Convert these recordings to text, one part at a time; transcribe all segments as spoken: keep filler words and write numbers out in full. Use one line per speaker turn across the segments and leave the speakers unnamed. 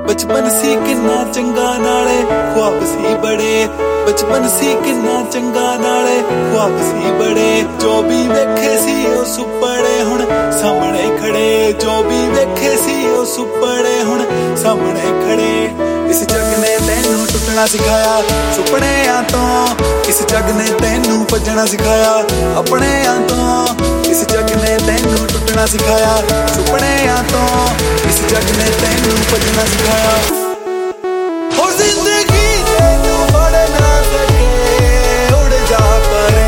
बचपन सी किन्ना चंगा नाले ख्वाब सी बड़े बचपन सी किन्ना चंगा नाले ख्वाब सी बड़े जो भी वेखे सी ओ सुपने हुण सामने खड़े जो भी वेखे सी ओ सुपने हुण सामने खड़े इस जग ने तैनू टुटना सिखाया सुपनियां तो इस जग ने तैनू भजना सिखाया अपने तो इस जग ने तैनू टुटना सिखाया सुपनियां तो इस जग ने तैनू भजना सिखाया हो जिंदगी तैनू बढ़ ना सके उड़ जा परे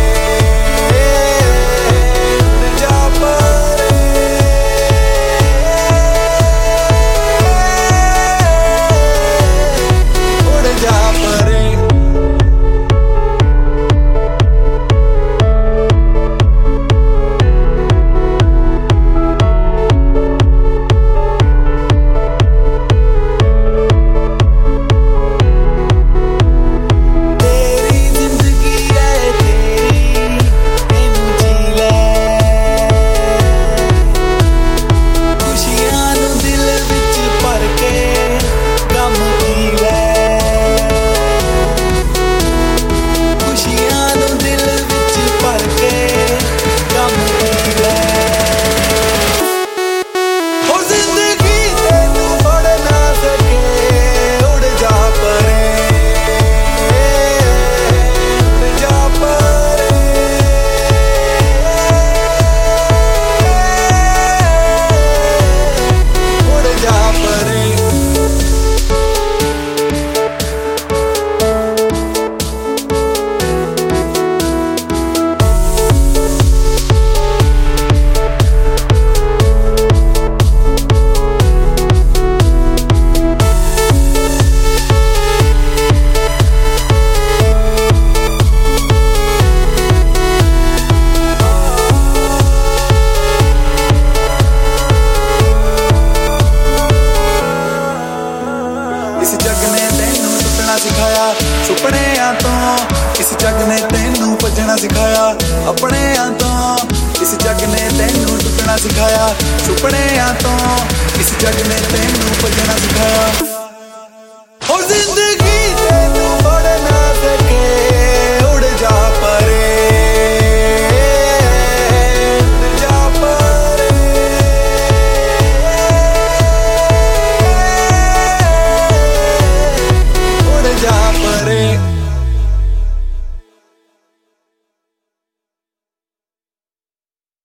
उड़ जा परे उड़ जा परे सिखाया सुपनियां तो इस जग ने तैनू भजना सिखाया अपने तो इस जग ने तैनू टुटना सिखाया सुपनियां तो इस जग ने तैनू भजना सिखाया हो जिंदगी